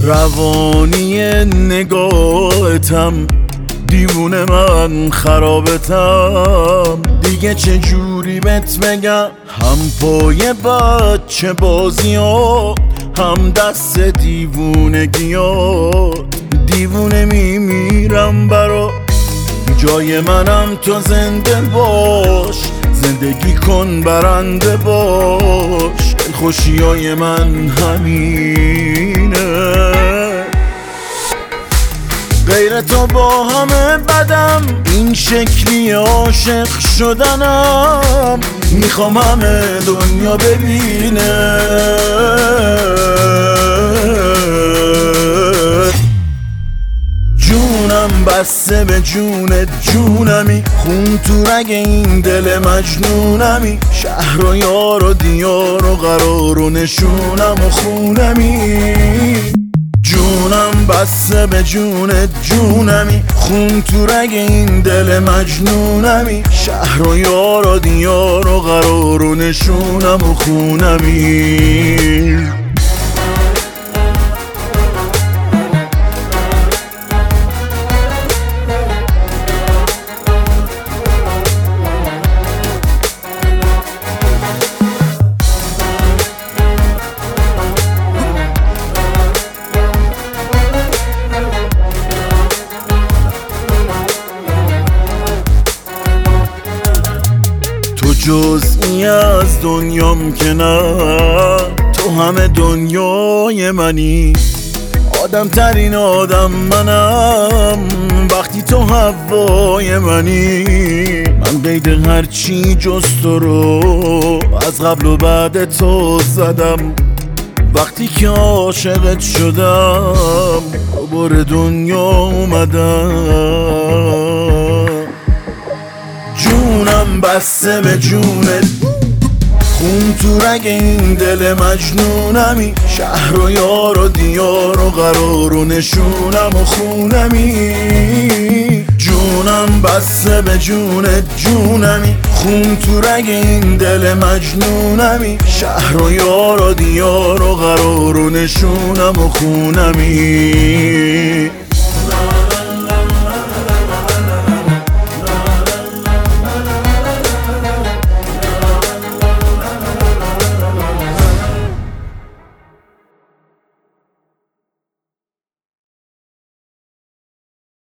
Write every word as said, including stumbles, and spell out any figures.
روانی نگاهتم، دیوونه من خرابتم. دیگه چه جوری بهت بگم، هم پای بچه بازیات، هم دست دیوونگیات. دیوونه میمیرم برا، جای منم تو زنده باش. زندگی کن برنده باش، خوشیای من همینه. غیر تو با همه بدم، این شکلی عاشق شدنم. میخوام همه دنیا ببینه جونم بسته به جونت جونمی، خون تو رگ این دل مجنونمی. شهر و یار و دیار و قرار و نشونم و خونمی. جونم بسته به جونت جونمی، خون تو رگ این دل مجنونمی. شهر و یار و دیار و قرار و نشونم و خونمی. جزئی از دنیام که نه، تو همه دنیای منی. آدم ترین آدم منم وقتی تو هوای منی. من قید هرچی جز تو رو از قبل و بعد تو زدم. وقتی که عاشقت شدم دوباره دنیا اومدم. جونم بسته به جونت، خون تو رگ این دل مجنونمی. شهر و یار و دیار و قرار و نشونم و خونمی. جونم بسته به جونت جونمی، خون تو رگ این دل مجنونمی. شهر و یار و دیار و قرار و نشونم و خونمی.